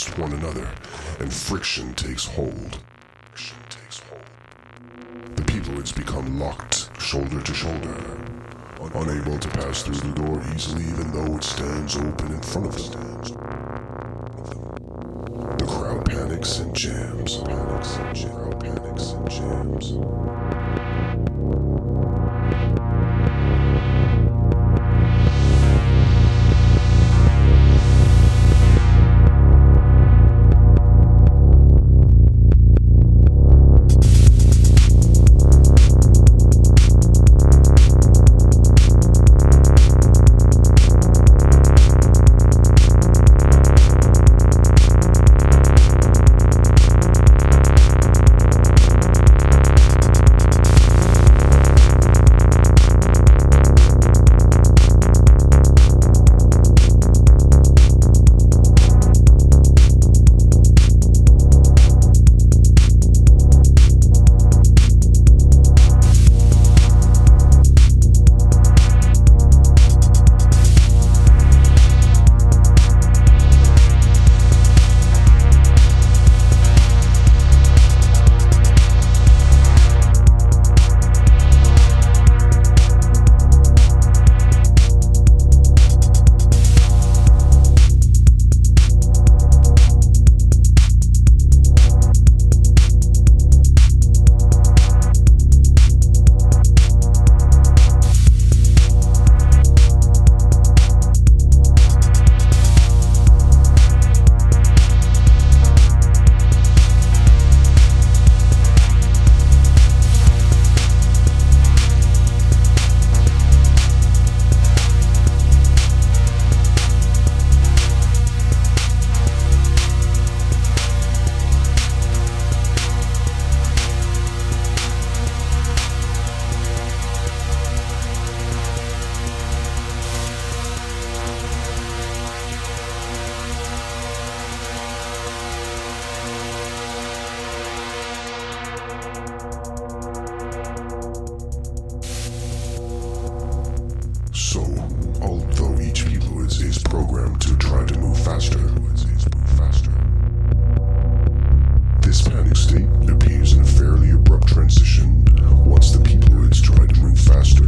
against one another, and friction takes hold. The peoploids become locked shoulder to shoulder, unable to pass through the door easily even though it stands open in front of them. The crowd panics and jams. So, although each peoploid is programmed to try to move faster, this panic state appears in a fairly abrupt transition once the peoploids try to move faster.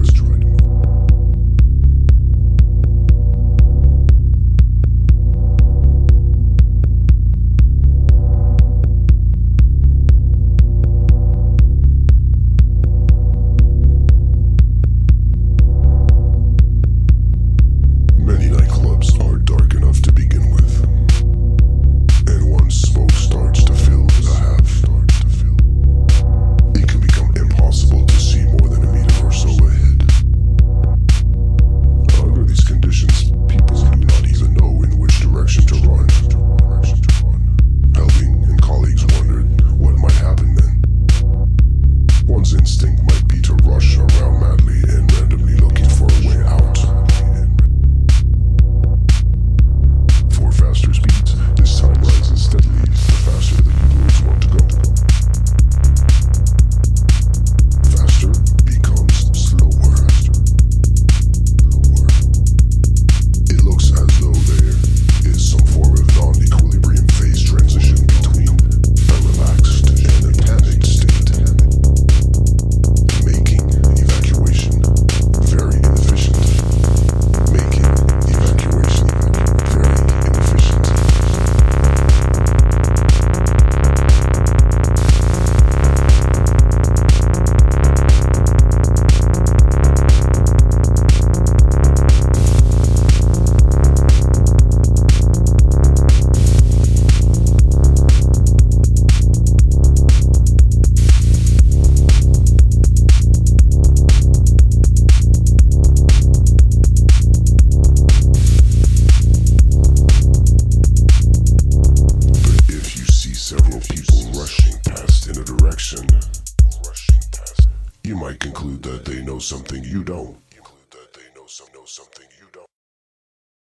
You might conclude that they know something you don't.